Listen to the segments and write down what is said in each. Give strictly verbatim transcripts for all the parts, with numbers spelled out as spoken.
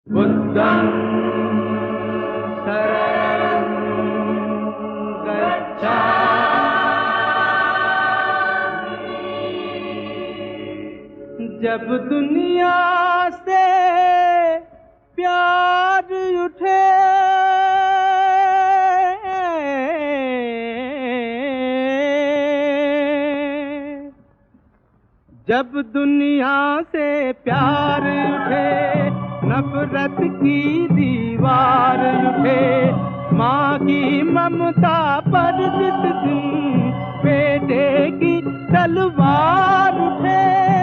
बुद्धं शरणं गच्छामि। जब दुनिया से प्यार उठे, जब दुनिया से प्यार उठे, नफरत की दीवार उठे, माँ की ममता पर जिस दिन बेटे की तलवार उठे,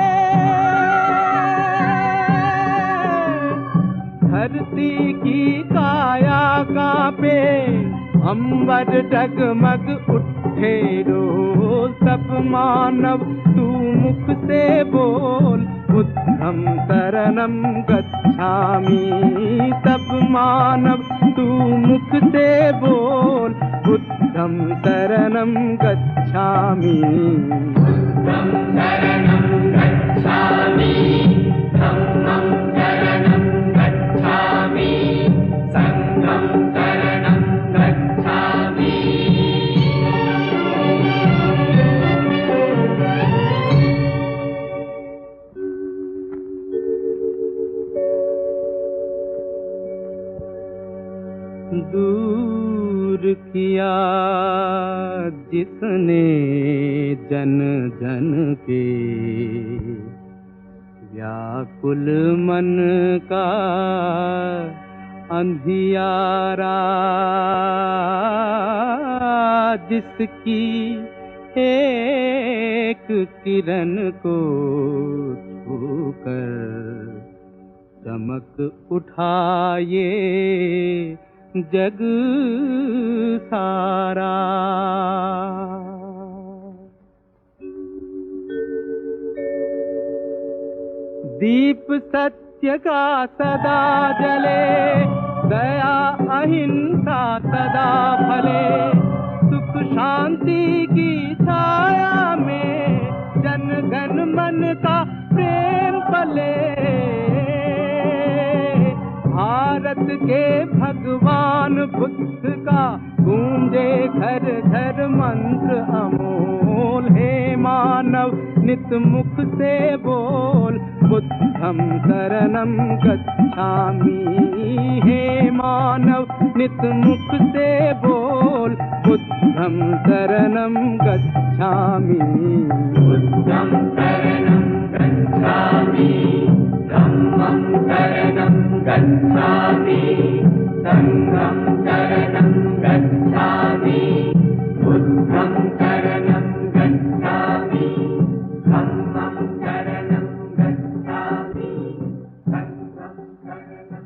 धरती की काया कांपे, अंबर डगमग उठे रोज, सब मानव तू मुख से बोल, बुद्धं शरणं गच्छामि। सब मानव तू मुख से बोल, बुद्धं शरणं गच्छामि। बुद्धं शरणं गच्छामि, धम्मं शरणं गच्छामि, संघं शरणं गच्छामि। दूर किया जिसने जन जन के व्याकुल मन का अंधियारा, जिसकी एक किरण को छूकर चमक उठाए जग सारा। दीप सत्य का सदा जले, दया अहिंसा सदा फले, सुख शांति की छाया में जन गण मन का प्रेम पले। भारत के भगवान बुद्ध का गूंजे घर घर मंत्र अमोल, हे मानव नित मुख से बोल, बुद्धं शरणं गच्छामि। हे मानव नित मुख से बोल, बुद्धं शरणं गच्छामि। बुद्धं शरणं गच्छामि, धम्मं शरणं गच्छामि, संघं शरणं गच्छामि। बुद्धं शरणं गच्छामि, धम्मं शरणं गच्छामि, संघं शरणं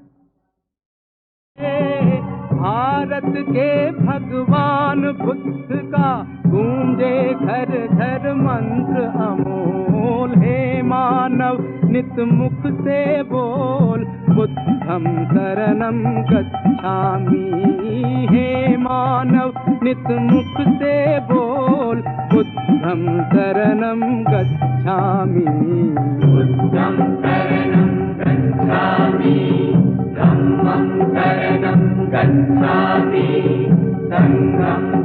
गच्छामि। भारत के भगवान बुद्ध का गूंजे घर घर मंत्र अमोल, हे मानव नित मुख से बोल, बुद्धं शरणं गच्छामि। हे मानव नित मुख से बोल, बुद्धं शरणं गच्छामि। बुद्धं शरणं गच्छामि, धम्मं शरणं गच्छामि, संघं